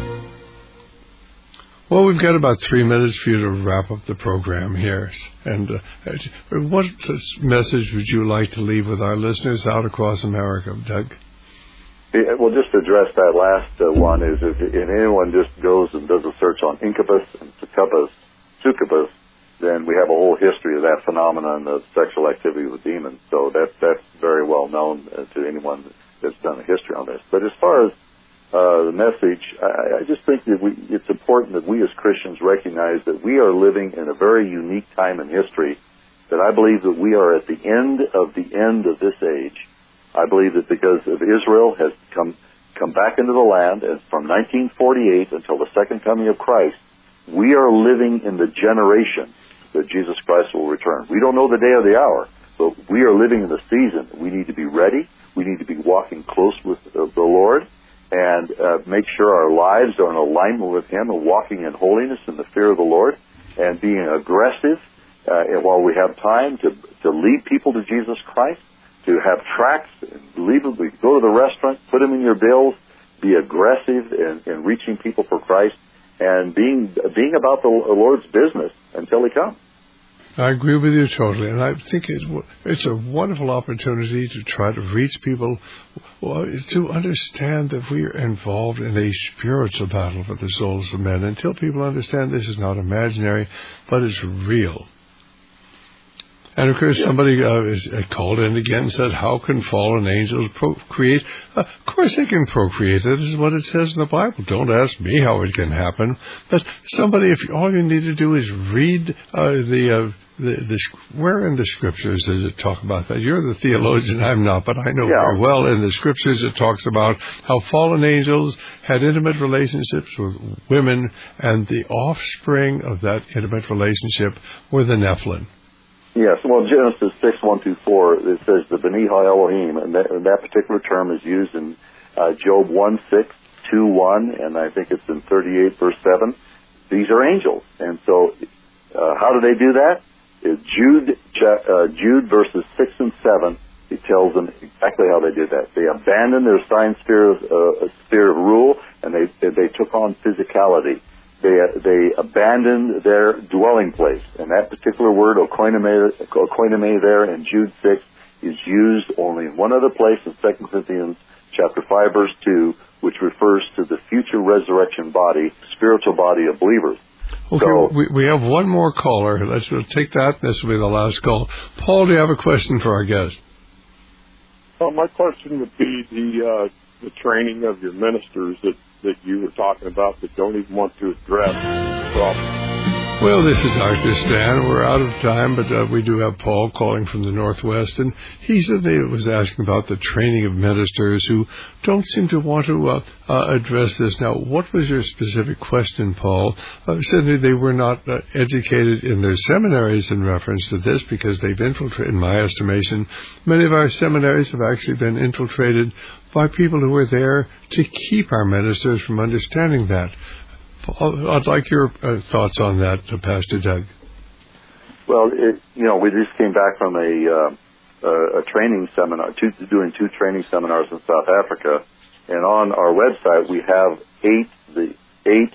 Well, we've got about three minutes for you to wrap up the program here. And uh, what message would you like to leave with our listeners out across America, Doug? Yeah, well, just to address that last uh, one is if, if anyone just goes and does a search on incubus and succubus, succubus, then we have a whole history of that phenomenon of sexual activity with demons. So that's, that's very well known uh, to anyone that's done a history on this. But as far as Uh, the message, I, I just think that we, it's important that we as Christians recognize that we are living in a very unique time in history, that I believe that we are at the end of the end of this age. I believe that because of Israel has come come back into the land, and from nineteen forty-eight until the second coming of Christ, we are living in the generation that Jesus Christ will return. We don't know the day or the hour, but we are living in the season. We need to be ready. We need to be walking close with uh, the Lord, and uh, make sure our lives are in alignment with Him and walking in holiness and the fear of the Lord, and being aggressive uh, and while we have time to to lead people to Jesus Christ, to have tracts, leave them, go to the restaurant, put them in your bills, be aggressive in, in reaching people for Christ, and being being about the Lord's business until He comes. I agree with you totally, and I think it's, it's a wonderful opportunity to try to reach people, well, to understand that we are involved in a spiritual battle for the souls of men, until people understand this is not imaginary, but it's real. And of course, somebody uh, is, uh, called in again and said, how can fallen angels procreate? Uh, of course they can procreate. This is what it says in the Bible. Don't ask me how it can happen. But somebody, if all you need to do is read uh, the, uh, the, the, where in the Scriptures does it talk about that? You're the theologian, I'm not, but I know yeah. very well in the Scriptures it talks about how fallen angels had intimate relationships with women, and the offspring of that intimate relationship were the Nephilim. Yes, well, Genesis six, one through four, it says the B'nai Ha-Elohim, and that, that particular term is used in uh, Job one, six, two, one, and I think it's in thirty-eight, verse seven. These are angels. And so uh, how do they do that? It's Jude, uh, Jude verses six and seven, it tells them exactly how they did that. They abandoned their assigned sphere of, uh, sphere of rule, and they, they took on physicality. They they abandoned their dwelling place. And that particular word, oikoinome, oikoinome there in Jude six, is used only in one other place in Second Corinthians chapter five, verse two, which refers to the future resurrection body, spiritual body of believers. Okay, so, we, we have one more caller. Let's we'll take that. This will be the last call. Paul, do you have a question for our guest? Well, my question would be the uh, the training of your ministers that that you were talking about that don't even want to address the problem. Well, this is Doctor Stan. We're out of time, but uh, we do have Paul calling from the Northwest, and he said he was asking about the training of ministers who don't seem to want to uh, uh, address this. Now, what was your specific question, Paul? Uh, certainly they were not uh, educated in their seminaries in reference to this, because they've infiltrated, in my estimation, many of our seminaries have actually been infiltrated by people who are there to keep our ministers from understanding that. I'd like your uh, thoughts on that, uh, Pastor Doug. Well, it, you know, we just came back from a uh, a training seminar, two, doing two training seminars in South Africa, and on our website we have eight the eight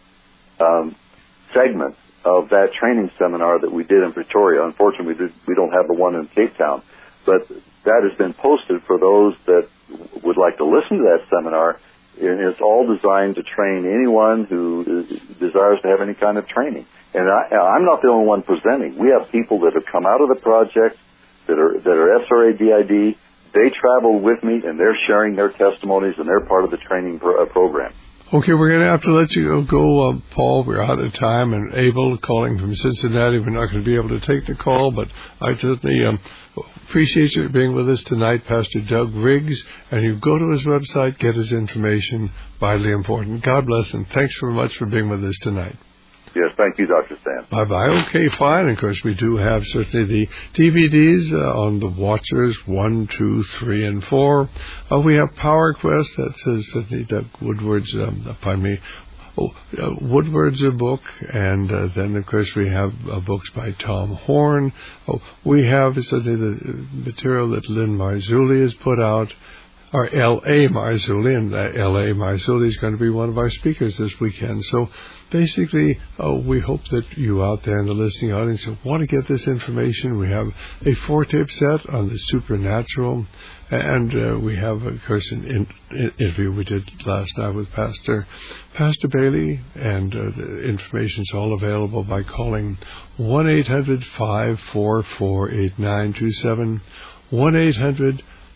um, segments of that training seminar that we did in Pretoria. Unfortunately, we, did, we don't have the one in Cape Town, but that has been posted for those that would like to listen to that seminar, and it's all designed to train anyone who is, desires to have any kind of training. And I, I'm not the only one presenting. We have people that have come out of the project that are that are S R A D I D. They travel with me, and they're sharing their testimonies, and they're part of the training pro- uh, program. Okay, we're going to have to let you go, uh, Paul. We're out of time, and Abel calling from Cincinnati. We're not going to be able to take the call, but I certainly um, appreciate you being with us tonight, Pastor Doug Riggs. And you go to his website, get his information, vitally important. God bless, and thanks very much for being with us tonight. Yes, thank you, Doctor Stan. Bye-bye. Okay, fine. Of course, we do have certainly the D V Ds uh, on the Watchers one, two, three, and four. Uh, we have Power Quest. That's uh, certainly Doug Woodward's, um, pardon me, oh, uh, Woodward's a book. And uh, then, of course, we have uh, books by Tom Horn. Oh, we have certainly the material that Lynn Marzulli has put out. Or L A Marzulli, and uh, L A Marzulli is going to be one of our speakers this weekend. So basically, uh, we hope that you out there in the listening audience want to get this information. We have a four-tape set on the supernatural, and uh, we have, of course, an in, in, interview we did last night with Pastor Pastor Bailey, and uh, the information is all available by calling one eight hundred, five four four, eight nine two seven, one eight hundred,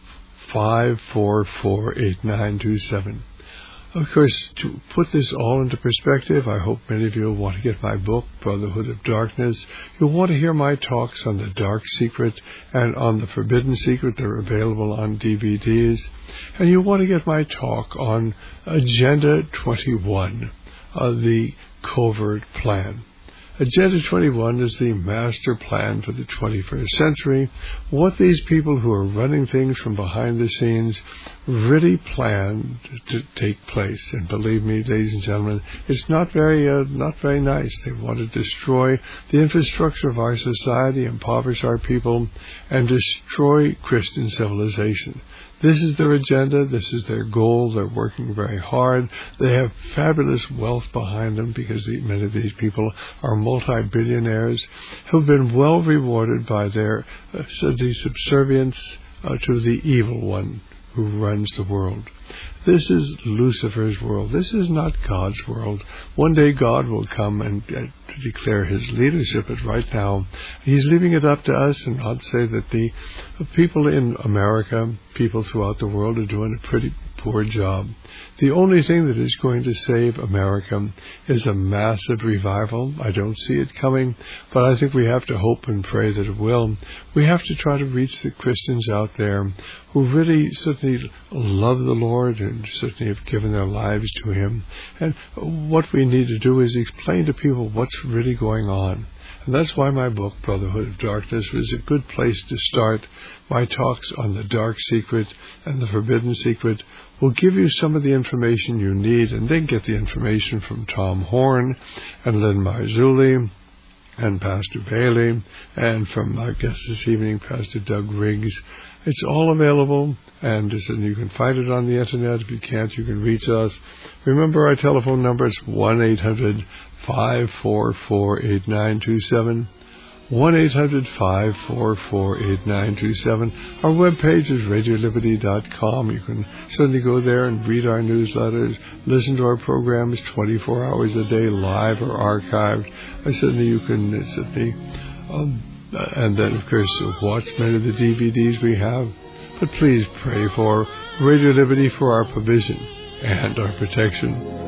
five four four, eight nine two seven. Of course, to put this all into perspective, I hope many of you will want to get my book, Brotherhood of Darkness. You'll want to hear my talks on the Dark Secret and on the Forbidden Secret. They're available on D V Ds. And you'll want to get my talk on Agenda twenty-one, uh, the Covert Plan. Agenda twenty-one is the master plan for the twenty-first century. What these people who are running things from behind the scenes really plan to take place. And believe me, ladies and gentlemen, it's not very, uh, not very nice. They want to destroy the infrastructure of our society, impoverish our people, and destroy Christian civilization. This is their agenda. This is their goal. They're working very hard. They have fabulous wealth behind them because the, many of these people are multi-billionaires who've been well rewarded by their uh, subservience uh, to the evil one who runs the world. This is Lucifer's world. This is not God's world. One day God will come and uh, to declare his leadership, but right now he's leaving it up to us, and I'd say that the people in America, people throughout the world, are doing a pretty poor job. The only thing that is going to save America is a massive revival. I don't see it coming, but I think we have to hope and pray that it will. We have to try to reach the Christians out there who really certainly love the Lord and certainly have given their lives to him. And what we need to do is explain to people what's really going on. And that's why my book, Brotherhood of Darkness, was a good place to start. My talks on the Dark Secret and the Forbidden Secret will give you some of the information you need, and then get the information from Tom Horn and Lynn Marzulli and Pastor Bailey, and from our guest this evening, Pastor Doug Riggs. It's all available, and you can find it on the Internet. If you can't, you can reach us. Remember, our telephone number is one eight hundred, five four four, eight nine two seven, one eight hundred, five four four, eight nine two seven. Our webpage is radio liberty dot com. You can certainly go there and read our newsletters, listen to our programs twenty-four hours a day, live or archived. I certainly you can certainly, um, and then of course watch many of the D V Ds we have. But please pray for Radio Liberty for our provision and our protection.